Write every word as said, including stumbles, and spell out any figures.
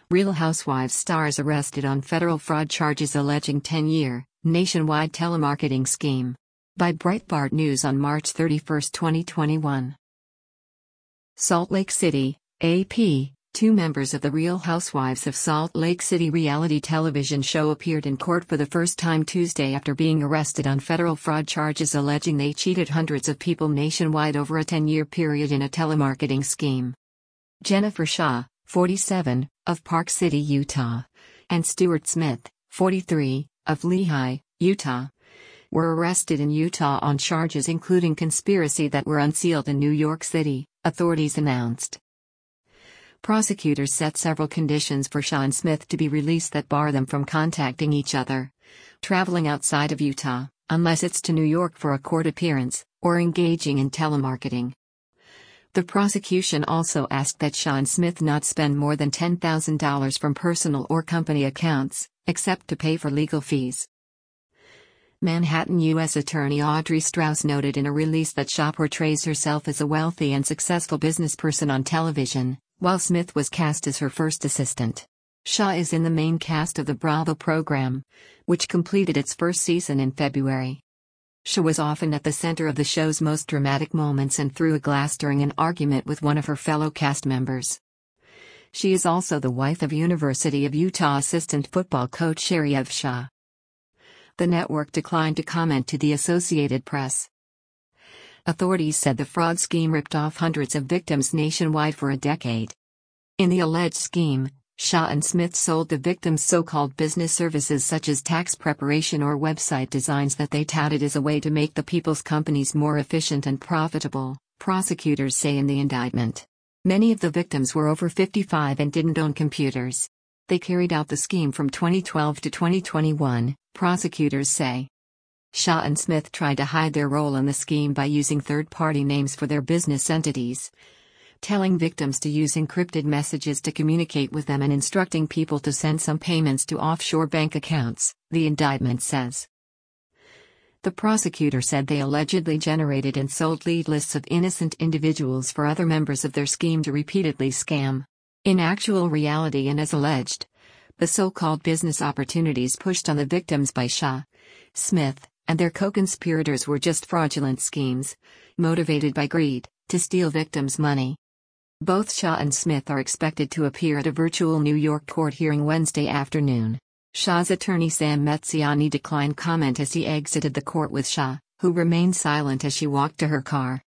Real Housewives stars arrested on federal fraud charges alleging ten-year, nationwide telemarketing scheme. By Breitbart News on March thirty-first, twenty twenty-one. Salt Lake City, A P. Two members of the Real Housewives of Salt Lake City reality television show appeared in court for the first time Tuesday after being arrested on federal fraud charges alleging they cheated hundreds of people nationwide over a ten-year period in a telemarketing scheme. Jennifer Shah, forty-seven, of Park City, Utah, and Stuart Smith, forty-three, of Lehi, Utah, were arrested in Utah on charges including conspiracy that were unsealed in New York City, authorities announced. Prosecutors set several conditions for Shah and Smith to be released that bar them from contacting each other, traveling outside of Utah, unless it's to New York for a court appearance, or engaging in telemarketing. The prosecution also asked that Shah and Smith not spend more than ten thousand dollars from personal or company accounts, except to pay for legal fees. Manhattan U S Attorney Audrey Strauss noted in a release that Shah portrays herself as a wealthy and successful businessperson on television, while Smith was cast as her first assistant. Shah is in the main cast of the Bravo program, which completed its first season in February. Shah was often at the center of the show's most dramatic moments and threw a glass during an argument with one of her fellow cast members. She is also the wife of University of Utah assistant football coach Sherry Ev Shah. The network declined to comment to the Associated Press. Authorities said the fraud scheme ripped off hundreds of victims nationwide for a decade. In the alleged scheme, Shah and Smith sold the victims so-called business services such as tax preparation or website designs that they touted as a way to make the people's companies more efficient and profitable, prosecutors say in the indictment. Many of the victims were over fifty-five and didn't own computers. They carried out the scheme from twenty twelve to twenty twenty-one, prosecutors say. Shah and Smith tried to hide their role in the scheme by using third-party names for their business entities, telling victims to use encrypted messages to communicate with them and instructing people to send some payments to offshore bank accounts, the indictment says. The prosecutor said they allegedly generated and sold lead lists of innocent individuals for other members of their scheme to repeatedly scam. In actual reality and as alleged, the so-called business opportunities pushed on the victims by Shah, Smith, and their co-conspirators were just fraudulent schemes, motivated by greed, to steal victims' money. Both Shah and Smith are expected to appear at a virtual New York court hearing Wednesday afternoon. Shah's attorney Sam Metziani declined comment as he exited the court with Shah, who remained silent as she walked to her car.